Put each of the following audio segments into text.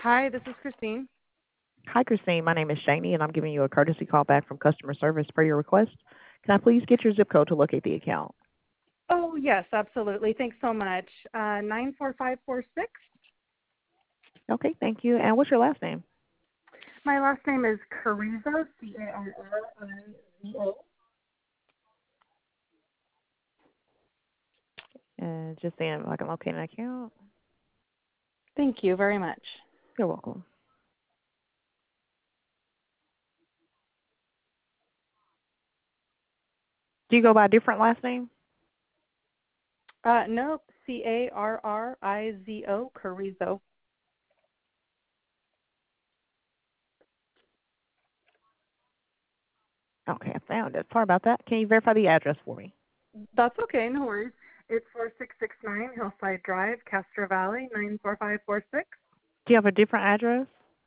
Hi, this is Christine. Hi, Christine. My name is Shani, and I'm giving you a courtesy call back from customer service per your request. Can I please get your zip code to locate the account? Oh, yes, absolutely. Thanks so much. 94546. Okay, thank you. And what's your last name? My last name is Carrizo, Carrizo. And just seeing if I can locate an account. Thank you very much. You're welcome. Do you go by a different last name? Nope, Carrizo, Carrizo. Okay, I found it. Sorry about that. Can you verify the address for me? That's okay, no worries. It's 4669 Hillside Drive, Castro Valley, 94546. Do you have a different address?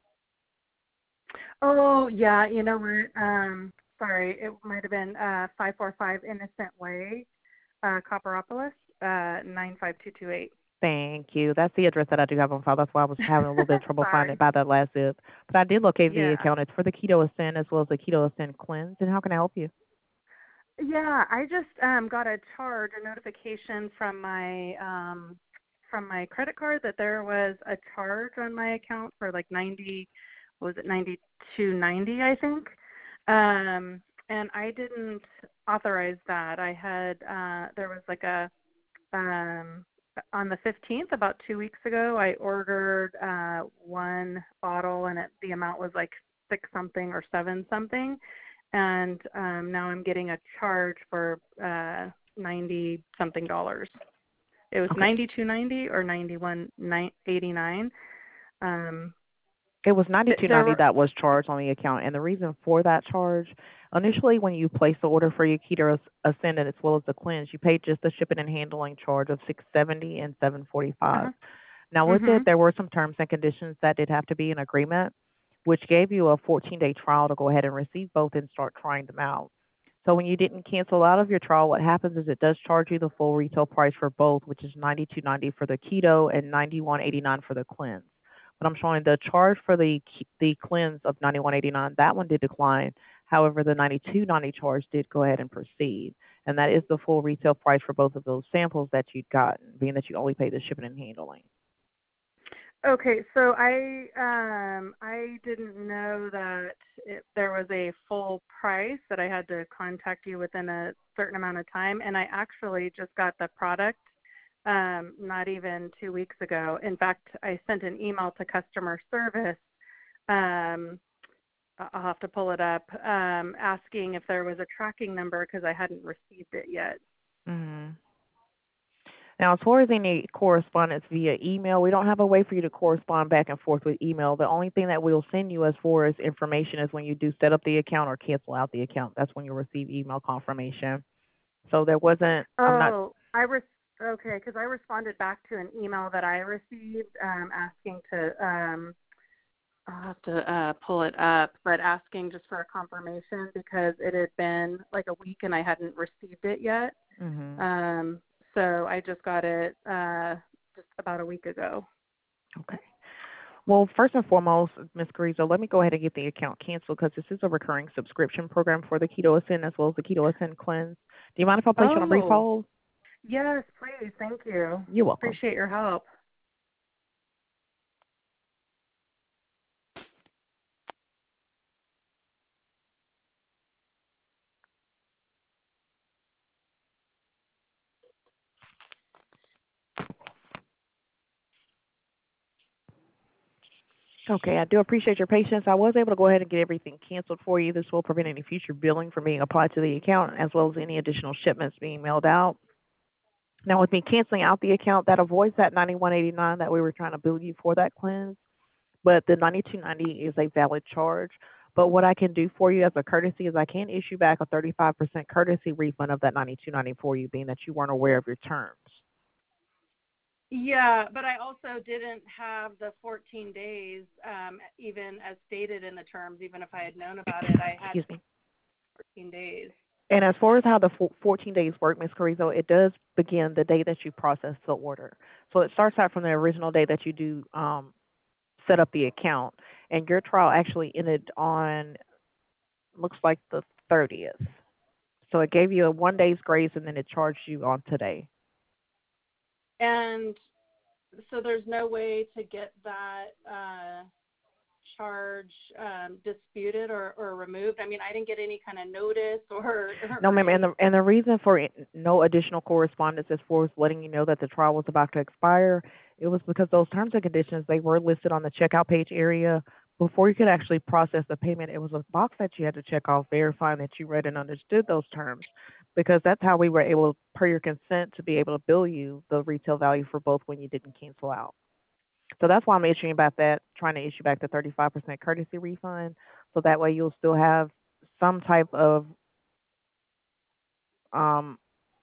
Oh, yeah, you know what? Sorry, it might have been 545 Innocent Way, Copperopolis, 95228. Thank you. That's the address that I do have on file. That's why I was having a little bit of trouble finding it Sorry. by that last zip. But I did locate the Yeah. account. It's for the Keto Ascend as well as the Keto Ascend Cleanse. And how can I help you? Yeah, I just got a charge, a notification from my credit card that there was a charge on my account for like 90, what was it, 92.90, I think. And I didn't authorize that. I had there was like a on the 15th, about 2 weeks ago, I ordered one bottle, and the amount was like six something or seven something, and now I'm getting a charge for 90 something dollars. It was Okay. 92.90 or 91.89. Um, It was ninety two there ninety were that was charged on the account, and the reason for that charge, initially when you placed the order for your Keto Ascendant as well as the cleanse, you paid just the shipping and handling charge of $670 and $745. uh-huh. Now with it, Mhm. there were some terms and conditions that did have to be in agreement, which gave you a 14-day trial to go ahead and receive both and start trying them out. So when you didn't cancel out of your trial, what happens is it does charge you the full retail price for both, which is $92.90 for the keto and $91.89 for the cleanse. But I'm showing the charge for the cleanse of $91.89. That one did decline. However, the $92.90 charge did go ahead and proceed, and that is the full retail price for both of those samples that you'd gotten, being that you only paid the shipping and handling. Okay, so I didn't know that there was a full price that I had to contact you within a certain amount of time, and I actually just got the product not even 2 weeks ago. In fact, I sent an email to customer service. Um, I'll have to pull it up, asking if there was a tracking number because I hadn't received it yet. Mhm. Now, as far as any correspondence via email, we don't have a way for you to correspond back and forth with email. The only thing that we'll send you as far as information is when you do set up the account or cancel out the account. That's when you'll receive email confirmation. So there wasn't, I'm not, Oh, okay, because I responded back to an email that I received asking to I'll have to pull it up, but asking just for a confirmation because it had been like a week and I hadn't received it yet. hmm Um, so I just got it just about a week ago. okay. Well, first and foremost, Ms. Carrizo, let me go ahead and get the account canceled because this is a recurring subscription program for the Keto Ascend as well as the Keto Ascend Cleanse. Do you mind if I place you on a brief Oh, hold? yes, please. Thank you. You're welcome. Appreciate your help. Okay, I do appreciate your patience. I was able to go ahead and get everything canceled for you. This will prevent any future billing from being applied to the account as well as any additional shipments being mailed out. Now, with me canceling out the account, that avoids that 91.89 that we were trying to bill you for that cleanse, but the 92.90 is a valid charge. But what I can do for you as a courtesy is I can issue back a 35% courtesy refund of that 92.90 for you, being that you weren't aware of your terms. Yeah, but I also didn't have the 14 days, even as stated in the terms. Even if I had known about it, I had Excuse me. 14 days. And as far as how the 14 days work, Ms. Carrizo, it does begin the day that you process the order. So it starts out from the original day that you do set up the account. And your trial actually ended on, looks like the 30th. So it gave you a 1 day's grace, and then it charged you on today. And so there's no way to get that charge disputed or removed. I mean, I didn't get any kind of notice No, or ma'am. And any. the reason for no additional correspondence as far as letting you know that the trial was about to expire, it was because those terms and conditions, they were listed on the checkout page area. Before you could actually process the payment, it was a box that you had to check off verifying that you read and understood those terms, because that's how we were able, per your consent, to be able to bill you the retail value for both when you didn't cancel out. So that's why I'm issuing about that, trying to issue back the 35% courtesy refund, so that way you'll still have some type of um,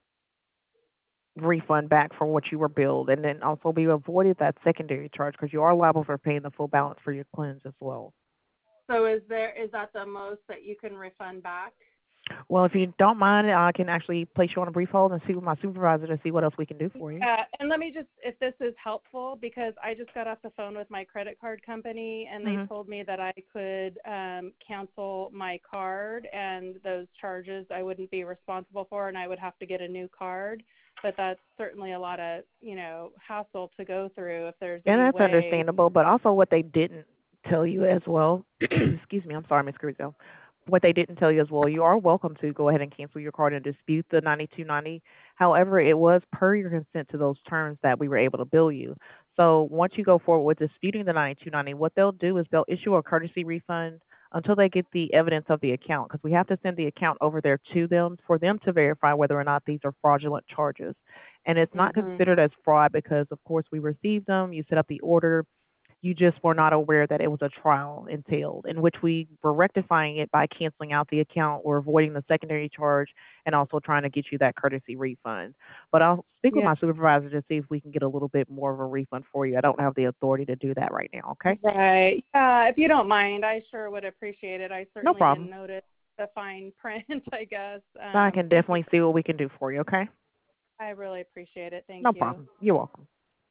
refund back for what you were billed, and then also we avoided that secondary charge because you are liable for paying the full balance for your cleanse as well. So is that the most that you can refund back? Well, if you don't mind, I can actually place you on a brief hold and see with my supervisor to see what else we can do for you. And let me just, if this is helpful, because I just got off the phone with my credit card company, and they told me that I could cancel my card, and those charges I wouldn't be responsible for, and I would have to get a new card. But that's certainly a lot of, hassle to go through if there's And any that's way. understandable, but also what they didn't tell you as well, excuse me, I'm sorry, Ms. Carrizo. What they didn't tell you as well, you are welcome to go ahead and cancel your card and dispute the 92.90. However, it was per your consent to those terms that we were able to bill you. So once you go forward with disputing the 92.90, what they'll do is they'll issue a courtesy refund until they get the evidence of the account, because we have to send the account over there to them for them to verify whether or not these are fraudulent charges. And it's not considered as fraud because, of course, we received them, you set up the order, you just were not aware that it was a trial entailed, in which we were rectifying it by canceling out the account or avoiding the secondary charge and also trying to get you that courtesy refund. But I'll speak with Yeah. my supervisor to see if we can get a little bit more of a refund for you. I don't have the authority to do that right now, okay? Right. Yeah, if you don't mind, I sure would appreciate it. I certainly problem. didn't notice the fine print, I guess. I can definitely see what we can do for you, okay? I really appreciate it. Thank No you. problem. You're welcome.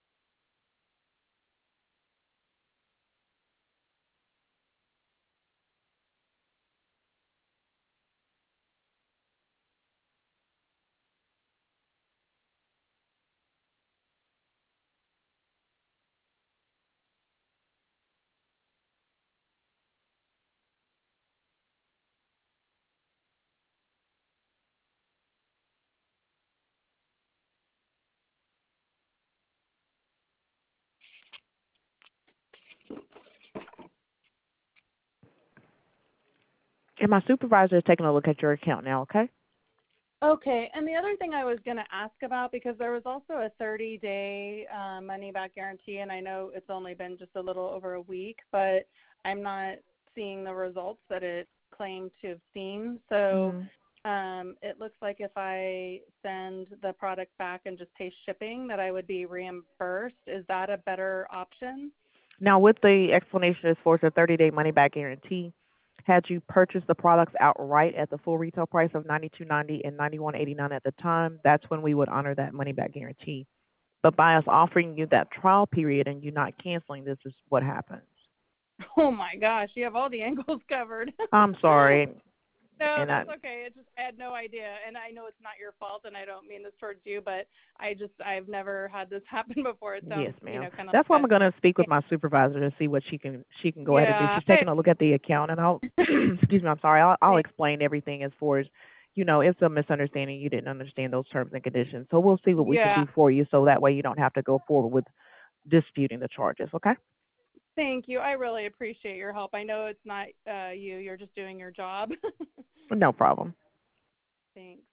And my supervisor is taking a look at your account now, okay? Okay, and the other thing I was going to ask about, because there was also a 30-day money-back guarantee, and I know it's only been just a little over a week, but I'm not seeing the results that it claimed to have seen. So it looks like if I send the product back and just pay shipping, that I would be reimbursed. Is that a better option? Now, with the explanation as far as the 30-day money-back guarantee, had you purchased the products outright at the full retail price of $92.90 and $91.89 at the time, that's when we would honor that money-back guarantee. But by us offering you that trial period and you not canceling, this is what happens. Oh my gosh, you have all the angles covered. I'm sorry. No, that's okay. It's just I had no idea, and I know it's not your fault, and I don't mean this towards you, but I've never had this happen before. It sounds, Yes, ma'am. kind of. That's why I'm going to speak with my supervisor to see what she can go ahead and do. She's taking a look at the account, and I'll excuse me. I'm sorry. I'll explain everything as far as it's a misunderstanding. You didn't understand those terms and conditions, so we'll see what we can do for you, so that way you don't have to go forward with disputing the charges. Okay. Thank you. I really appreciate your help. I know it's not you. You're just doing your job. No problem. Thanks.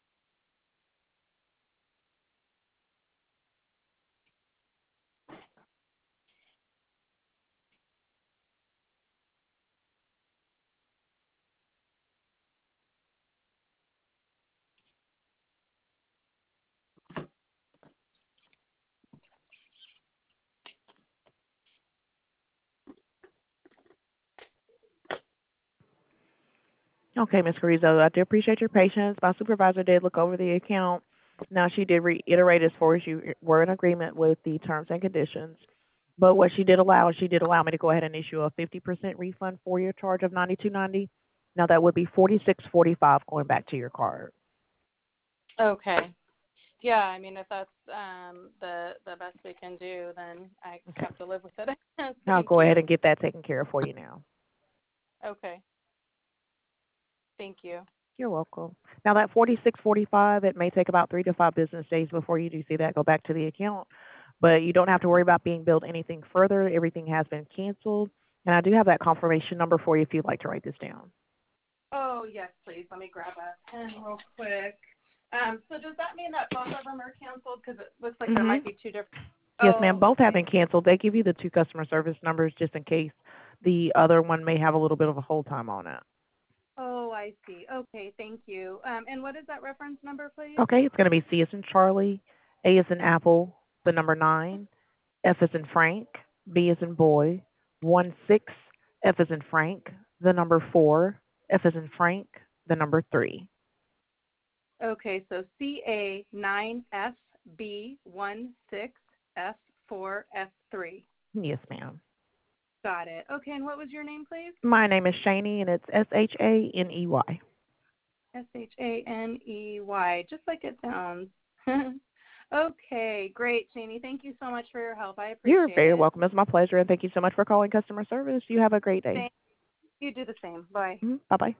Okay, Ms. Carrizo, I do appreciate your patience. My supervisor did look over the account. Now, she did reiterate as far as you were in agreement with the terms and conditions. But what she did allow me to go ahead and issue a 50% refund for your charge of $92.90. Now that would be $46.45 going back to your card. Okay. Yeah, I mean, if that's the best we can do, then I Okay. have to live with it. I'll Thank go ahead you. and get that taken care of for you now. Okay. Thank you. You're welcome. Now that 46.45, it may take about 3 to 5 business days before you do see that go back to the account, but you don't have to worry about being billed anything further. Everything has been canceled, and I do have that confirmation number for you if you'd like to write this down. Oh, yes, please. Let me grab a pen real quick. So does that mean that both of them are canceled? Because it looks like there Mhm. might be two different. Yes, ma'am. Oh, Both have okay. been canceled. They give you the 2 customer service numbers just in case the other one may have a little bit of a hold time on it. Oh, I see. Okay, thank you. And what is that reference number, please? Okay, it's going to be C as in Charlie, A as in Apple, the number 9, F as in Frank, B as in boy, 16, F as in Frank, the number 4, F as in Frank, the number 3. Okay, so CA9FB16F4F3. Yes, ma'am. Got it. Okay, and what was your name, please? My name is Shani, and it's Shaney. Shaney, just like it sounds. Okay, great, Shani. Thank you so much for your help. I You're appreciate very it. welcome. It's my pleasure, and thank you so much for calling customer service. You have a great day. Thank you. Do the same. Bye. Bye-bye.